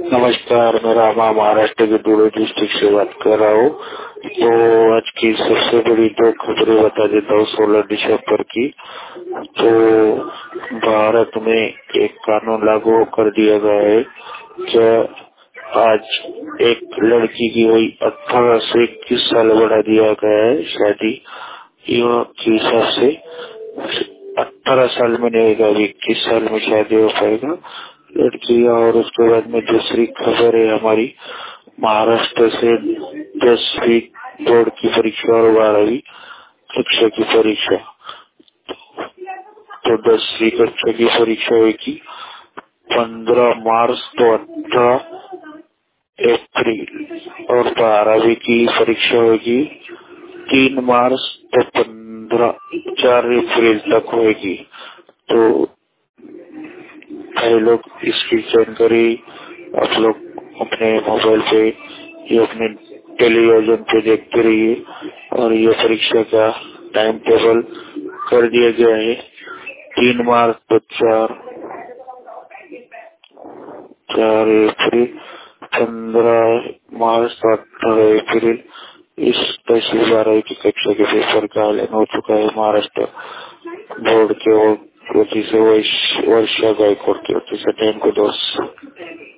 नमस्कार, मैं रामा महाराष्ट्र के दूर डिस्ट्रिक्ट से बात कर रहा हूँ। तो आज की सबसे बड़ी दो खबरें बता देता हूँ 16 दिसंबर की। तो भारत में एक कानून लागू कर दिया गया है कि आज एक लड़की की वही 18 से 21 साल बढ़ा दिया गया है शादी युवा के हिसाब से। 18 साल में नहीं होगा, 21 साल में शादी हो पाएगा लड़की। और उसके बाद में दूसरी खबर है हमारी महाराष्ट्र से 10वीं बोर्ड की परीक्षा और 12वीं कक्षा की परीक्षा। तो 10वीं कक्षा की परीक्षा होगी 15 मार्च तो 18 अप्रैल और 12वीं की परीक्षा होगी 3 मार्च तो 4 अप्रैल तक होगी। तो भाई लोग इसकी जानकारी आप लोग अपने मोबाइल पे या अपने टेलीविजन पे देखते रहिए। और ये परीक्षा का टाइम टेबल कर दिया गया है 3 मार्च तो 4 अप्रैल, 15 मार्च तो 18 अप्रैल। इस 10वीं 12वीं की कक्षा के पेपर का ऐलान हो चुका है महाराष्ट्र बोर्ड के वजह से वर्षा गायकवाड की वजह से। थैंक यू दोस्त।